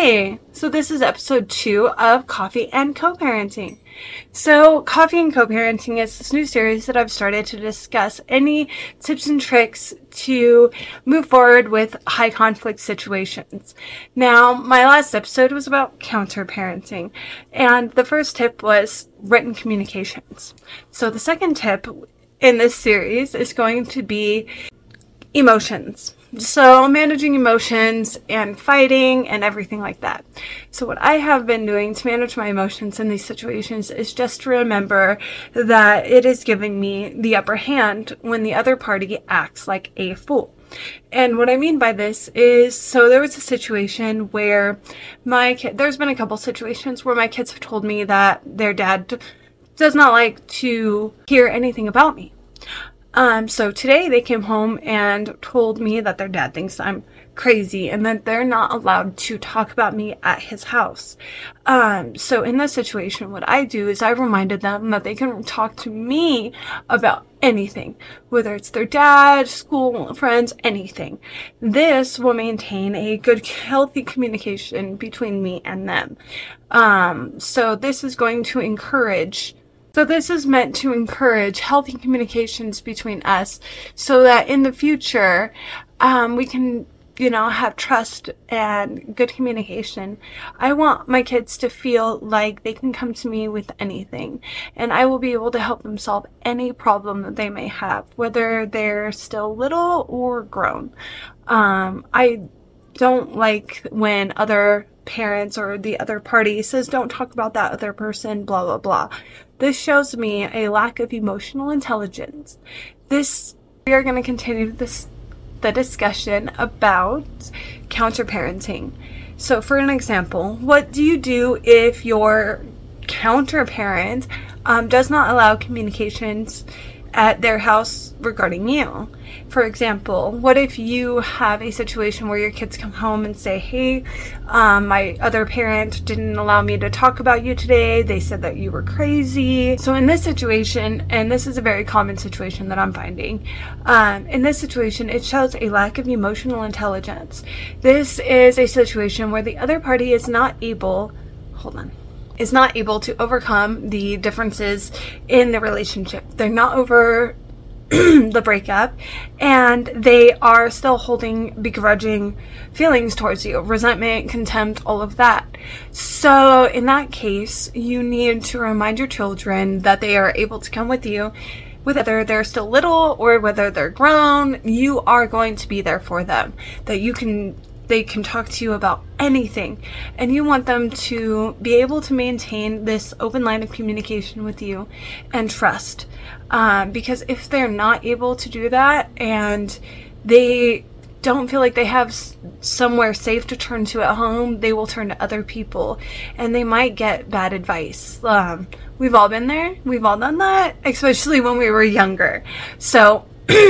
Hey, so this is episode 2 of Coffee and Co-Parenting. So Coffee and Co-Parenting is this new series that I've started to discuss any tips and tricks to move forward with high conflict situations. Now, my last episode was about counter-parenting, and the first tip was written communications. So the second tip in this series is going to be emotions. So managing emotions and fighting and everything like that. So what I have been doing to manage my emotions in these situations is just to remember that it is giving me the upper hand when the other party acts like a fool. And what I mean by this is, so there was a situation where there's been a couple situations where my kids have told me that their dad does not like to hear anything about me. So today they came home and told me that their dad thinks I'm crazy and that they're not allowed to talk about me at his house. So in this situation, what I do is I reminded them that they can talk to me about anything, whether it's their dad, school, friends, anything. This will maintain a good, healthy communication between me and them. So this is meant to encourage healthy communications between us so that in the future, we can, have trust and good communication. I want my kids to feel like they can come to me with anything, and I will be able to help them solve any problem that they may have, whether they're still little or grown. I don't like when other parents or the other party says, don't talk about that other person, blah, blah, blah. This shows me a lack of emotional intelligence. We are going to continue the discussion about counter-parenting. So for an example, what do you do if your counter-parent does not allow communications at their house regarding you? For example, what if you have a situation where your kids come home and say, hey, my other parent didn't allow me to talk about you today. They said that you were crazy. So in this situation, and this is a very common situation that I'm finding, in this situation, it shows a lack of emotional intelligence. This is a situation where the other party is not able to overcome the differences in the relationship. They're not over the breakup, and they are still holding begrudging feelings towards you, resentment, contempt, all of that. So in that case, you need to remind your children that they are able to come with you, whether they're still little or whether they're grown. You are going to be there for them, that they can talk to you about anything, and you want them to be able to maintain this open line of communication with you and trust. Because if they're not able to do that and they don't feel like they have somewhere safe to turn to at home, they will turn to other people and they might get bad advice. We've all been there. We've all done that, especially when we were younger. So,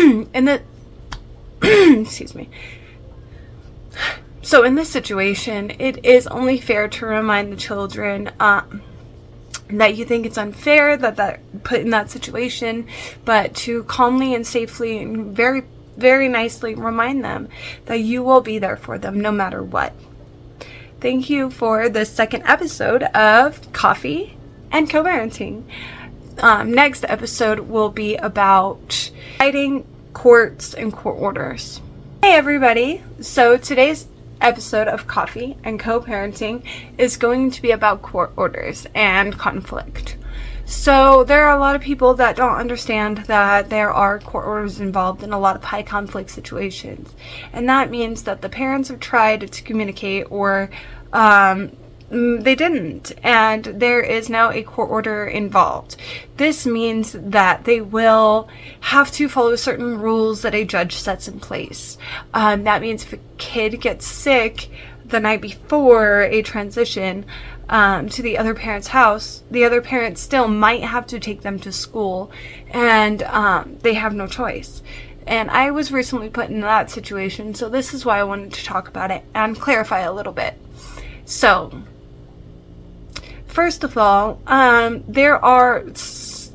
excuse me. So in this situation, it is only fair to remind the children that you think it's unfair that put in that situation, but to calmly and safely and very, very nicely remind them that you will be there for them no matter what. Thank you for the second episode of Coffee and Co-Parenting. Next episode will be about fighting courts and court orders. Hey everybody! So today's episode of Coffee and Co-Parenting is going to be about court orders and conflict. So there are a lot of people that don't understand that there are court orders involved in a lot of high conflict situations. And that means that the parents have tried to communicate or they didn't, and there is now a court order involved. This means that they will have to follow certain rules that a judge sets in place. That means if a kid gets sick the night before a transition to the other parent's house, the other parent still might have to take them to school, and they have no choice. And I was recently put in that situation, so this is why I wanted to talk about it and clarify a little bit. So, first of all, there are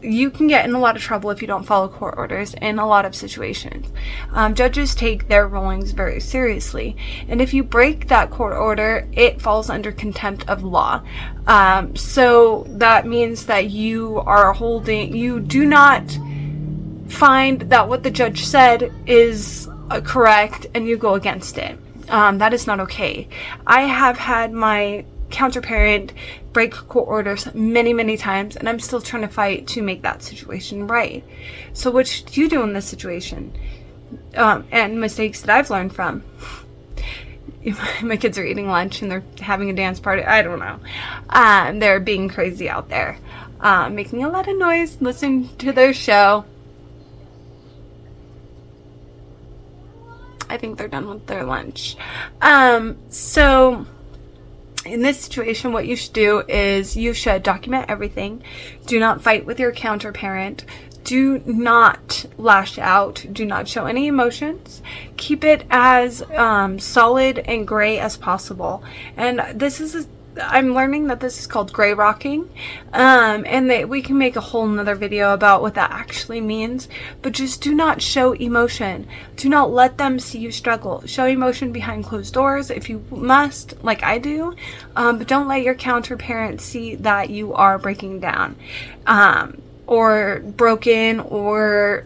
you can get in a lot of trouble if you don't follow court orders in a lot of situations. Judges take their rulings very seriously, and if you break that court order, it falls under contempt of law. So that means that you do not find that what the judge said is correct and you go against it. That is not okay. I have had my counterparent break court orders many, many times, and I'm still trying to fight to make that situation right. So what should you do in this situation? And mistakes that I've learned from. My kids are eating lunch and they're having a dance party. I don't know. They're being crazy out there, making a lot of noise, listening to their show. I think they're done with their lunch. So in this situation, what you should do is you should document everything. Do not fight with your counterparent. Do not lash out. Do not show any emotions. Keep it as solid and gray as possible. And I'm learning that this is called gray rocking, and that we can make a whole nother video about what that actually means. But just do not show emotion. Do not let them see you struggle. Show emotion behind closed doors if you must, like I do, but don't let your counterparent see that you are breaking down, or broken, or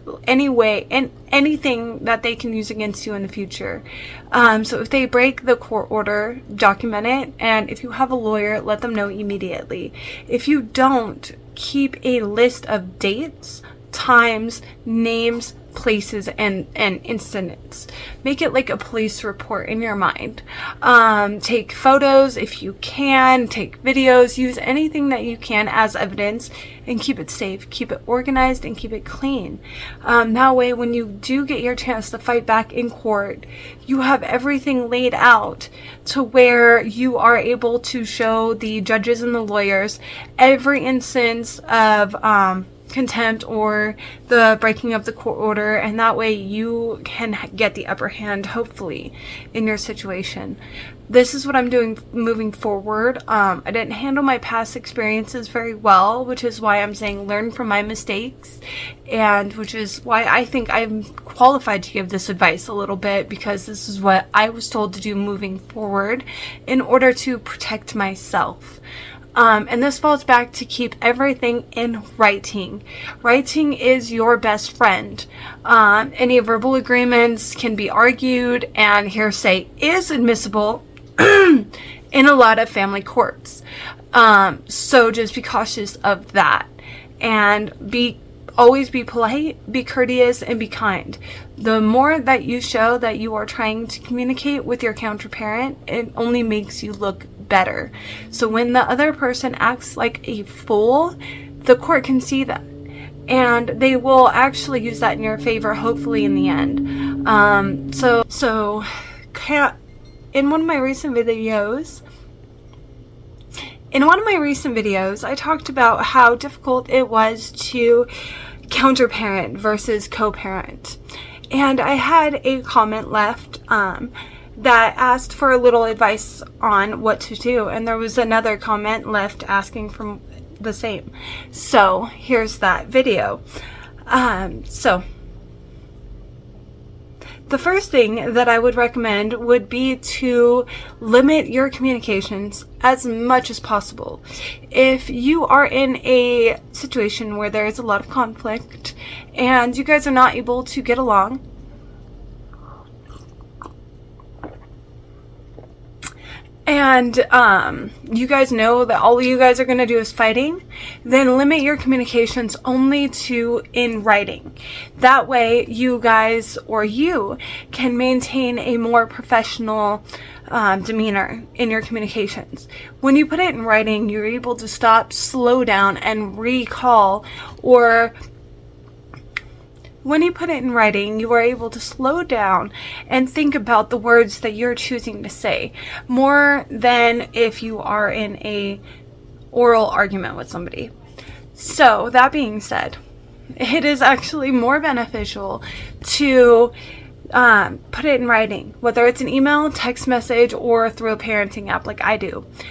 anything that they can use against you in the future. So if they break the court order, document it, and if you have a lawyer, let them know immediately. If you don't, keep a list of dates, times, names, places, and incidents. Make it like a police report in your mind. Take photos if you can, take videos, use anything that you can as evidence, and keep it safe, keep it organized, and keep it clean. That way, when you do get your chance to fight back in court, you have everything laid out to where you are able to show the judges and the lawyers every instance of contempt or the breaking of the court order, and that way you can get the upper hand, hopefully, in your situation. This is what I'm doing moving forward. I didn't handle my past experiences very well, which is why I'm saying learn from my mistakes, and which is why I think I'm qualified to give this advice a little bit, because this is what I was told to do moving forward in order to protect myself. And this falls back to keep everything in writing. Writing is your best friend. Any verbal agreements can be argued, and hearsay is admissible in a lot of family courts. So just be cautious of that, and always be polite, be courteous, and be kind. The more that you show that you are trying to communicate with your counterparent, it only makes you look better. So when the other person acts like a fool, the court can see that, and they will actually use that in your favor, hopefully in the end. In one of my recent videos, I talked about how difficult it was to counterparent versus co-parent. And I had a comment left that asked for a little advice on what to do. And there was another comment left asking for the same. So here's that video. The first thing that I would recommend would be to limit your communications as much as possible. If you are in a situation where there is a lot of conflict and you guys are not able to get along, and you guys know that all you guys are going to do is fighting, then limit your communications only to in writing. That way you guys, or you, can maintain a more professional demeanor in your communications. When you put it in writing, you're able to stop, slow down, and recall, or when you put it in writing, you are able to slow down and think about the words that you're choosing to say, more than if you are in a oral argument with somebody. So, that being said, it is actually more beneficial to put it in writing, whether it's an email, text message, or through a parenting app like I do.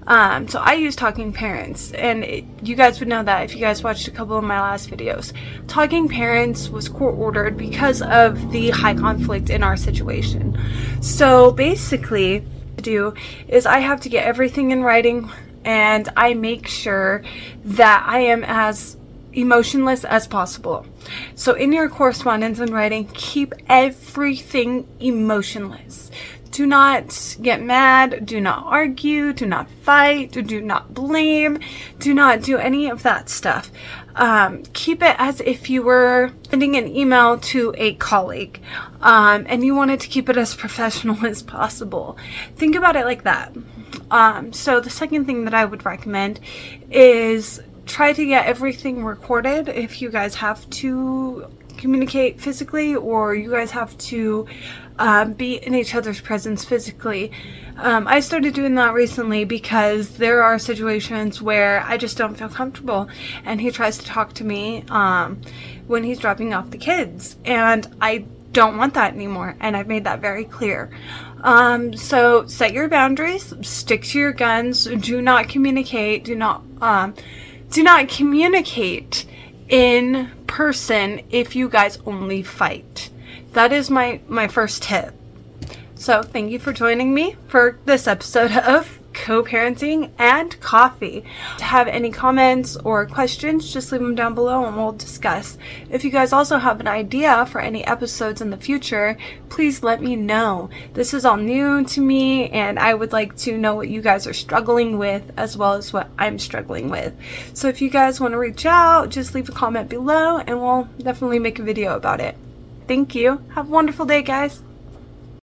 So I use Talking Parents, and you guys would know that if you guys watched a couple of my last videos. Talking Parents was court ordered because of the high conflict in our situation. So basically, what I do is I have to get everything in writing, and I make sure that I am as emotionless as possible. So in your correspondence in writing, keep everything emotionless. Do not get mad, do not argue, do not fight, do not blame, do not do any of that stuff. Keep it as if you were sending an email to a colleague, and you wanted to keep it as professional as possible. Think about it like that. So the second thing that I would recommend is try to get everything recorded if you guys have to communicate physically, or you guys have to be in each other's presence physically. I started doing that recently because there are situations where I just don't feel comfortable, and he tries to talk to me when he's dropping off the kids, and I don't want that anymore, and I've made that very clear. So set your boundaries, stick to your guns, do not communicate, do not communicate in person if you guys only fight. That is my first tip. So thank you for joining me for this episode of Co-Parenting and Coffee. To have any comments or questions, just leave them down below and we'll discuss. If you guys also have an idea for any episodes in the future, please let me know. This is all new to me, and I would like to know what you guys are struggling with as well as what I'm struggling with. So if you guys want to reach out, just leave a comment below and we'll definitely make a video about it. Thank you. Have a wonderful day, guys.